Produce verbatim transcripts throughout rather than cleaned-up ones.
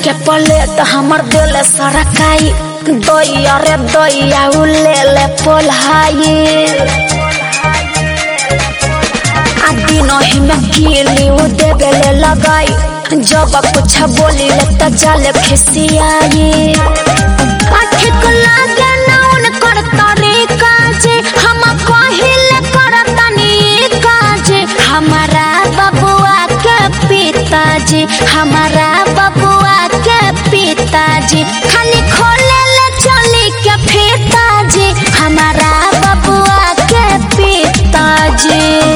के प्लेट हमर दिल सरकाई दैया रे दैया उ ले ले पोल्हाई आ दिन ही में गिली उ देवे ले लगाई जब कुछ बोली ले त जाले खिसियाई आ ठीक लागे ना उनकर तरीका जे हम कहिले करतनी काजे हमारा बबुआ के पिताजी हमारा बबुआ के पिताजी खाली खोले ले चली के पिताजी हमारा बबुआ के पिताजी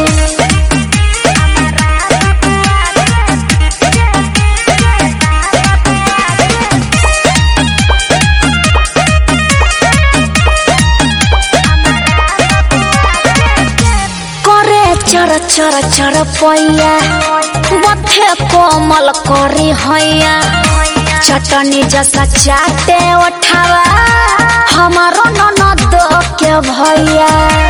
चर चर चर पैया बथे कोमल करी हैया चटनी जैसा चाटे उठावा हमारो ननद के भैया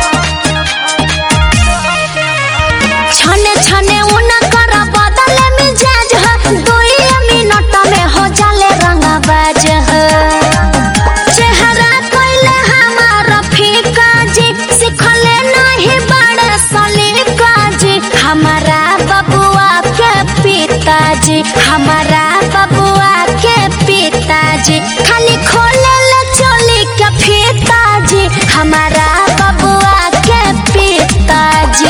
छने छने उनकर बदले मिजाज है दुई मिनट में हो जाले रंगबाज चेहरा कइले हमारा फीका जी सिखले नहीं बड़े सलीका जी हमारा बबुआ के पिताजी हमारा बबुआ के पिताजी खाली खोले ले चली के पिताजी हमारा बबुआ के पिताजी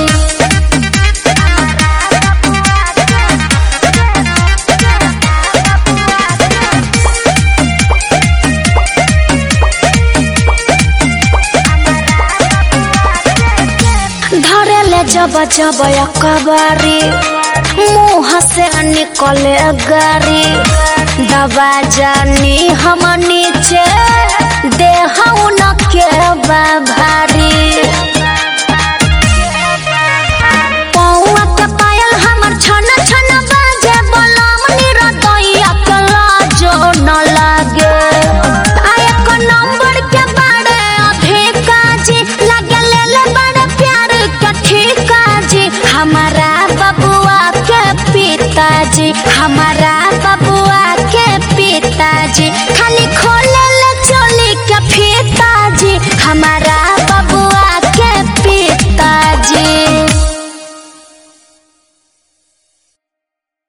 जब जब अकबारी मुँह से निकले गारी दबा जानी हम नीचे देह उनके भारी पौआ के पायल हमर छन छन बाजे बलम निरदैया के लाजो न लागे आय एक नंबर के बारे अधिका जी लगे ले ले बड़े प्यार के ठीका जी हमारा बबुआ के पिताजी हमारा बबुआ के पिताजी खाली खोले ले चली के पिताजी हमारा